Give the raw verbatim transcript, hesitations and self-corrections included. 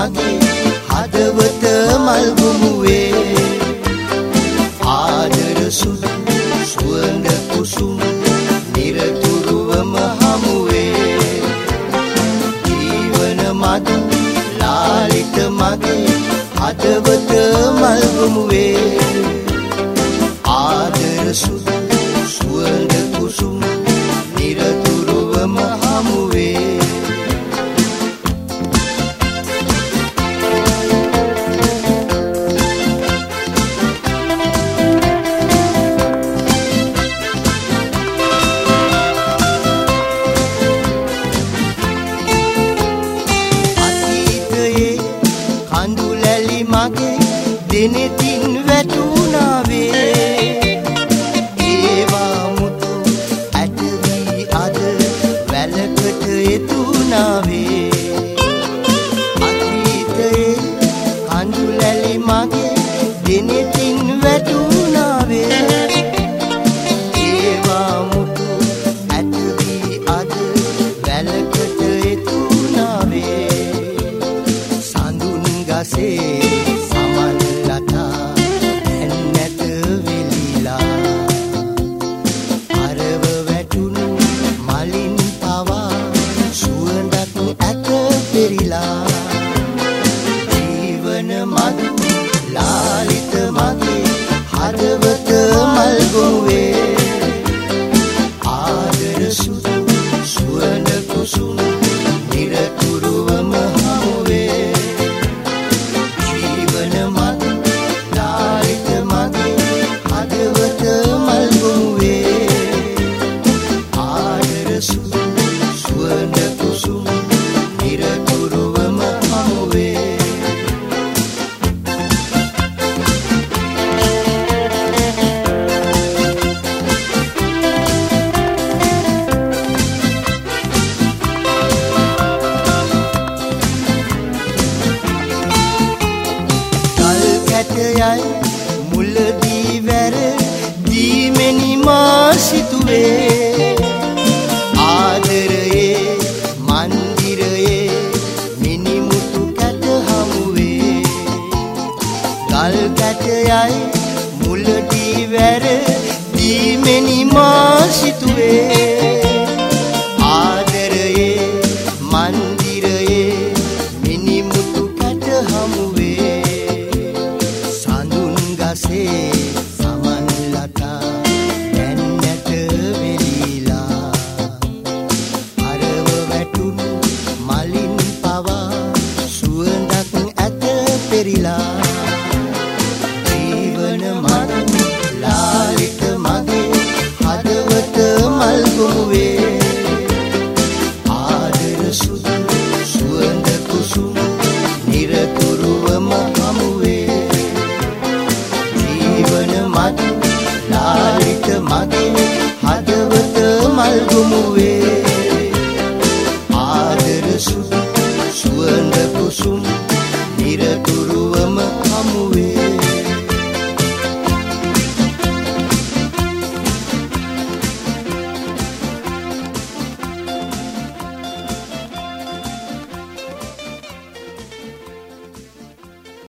මගේ හදවත මල් ගොමුවේ ආදර සුදු සුවඳ කුසුම නිරතුරුවම හමුවේ ජීවන මද ලාලිත මගේ හදවත මල් ගොමුවේ ආදර සුදු සුවඳ කුසුම නිරතුරුවම හමුවේ මගේ දෙනෙතින් වැටුණාවේ ඒවා මුතු ඇටවී අද වැලකට එතුනාවේ අතීතයේ කඳුලැලි මගේ දෙනෙතින් වැටුණාවේ ඒවා මුතු ඇටවී අද වැලකට එතුනාවේ සඳුන් ගසේ ජීවන මදු ලාලිත මගේ හදවත මල් ගොමුවේ ආදර සුදු සුවඳ කුසුම නිරතුරුවම හමුවේ ජීවන මදු ලාලිත මගේ හදවත මල් ගොමුවේ ආදර සුදු සුවඳ කුසුම නිරතුරුවම හමුවේ ගල් කැටයයි